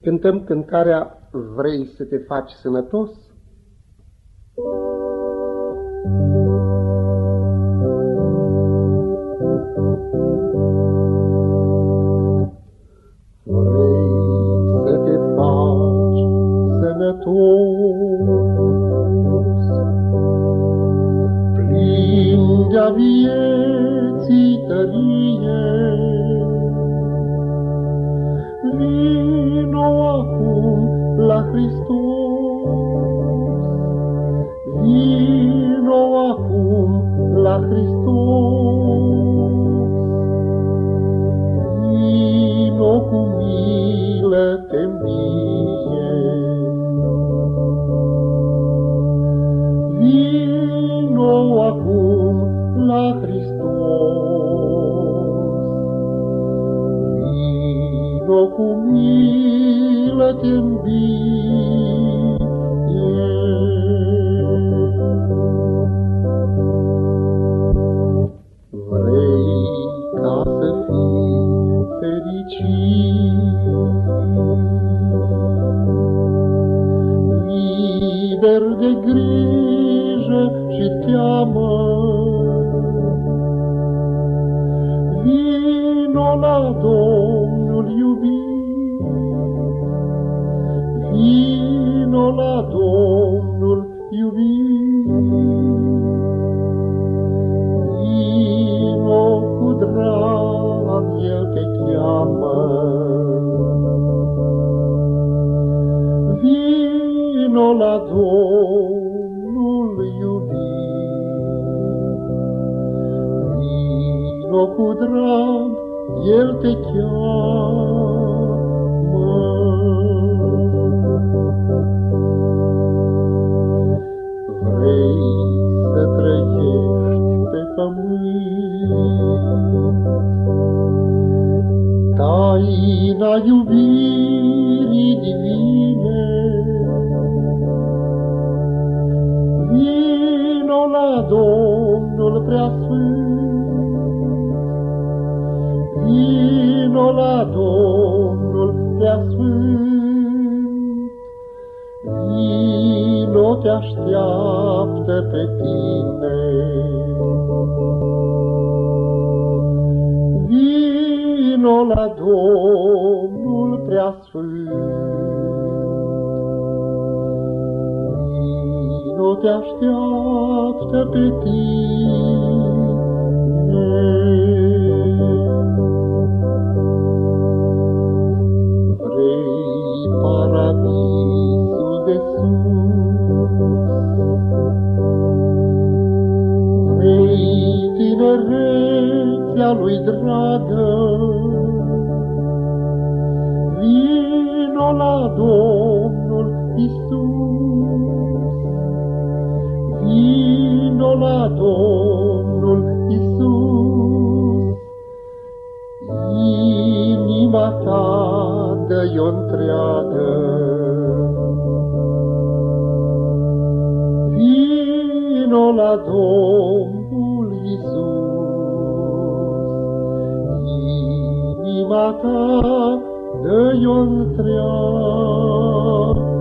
Cântăm cântarea Vrei să te faci sănătos? Vrei să te faci sănătos, plin de-a vieții tărie, vino acum la Hristos, vino acum la Hristos, vino cu milă te îmbie, vino acum la Hristos, vino cu milă te îmbie. Vrei ca să fii fericit, liber de grijă și teamă, vino la Domnul iubit, vino la Domnul iubit, vino cu drag, El te cheamă, vino la Domnul iubit, vino cu drag, El te cheamă. Vrei să trăiești pe pământ, taina iubirii divine, vino la Domnul preasfânt, vino la Domnul preasfânt, vino te așteaptă pe tine, vino la Domnul preasfânt, vino te așteaptă pe tine. Vrei paradisul de sus, vrei tinerețea lui dragă, vino la Domnul Iisus, vino la Domnul Iisus, inima ta dă-i-o întreagă, vino la Domnul Iisus, inima ta dă-i-o întreagă.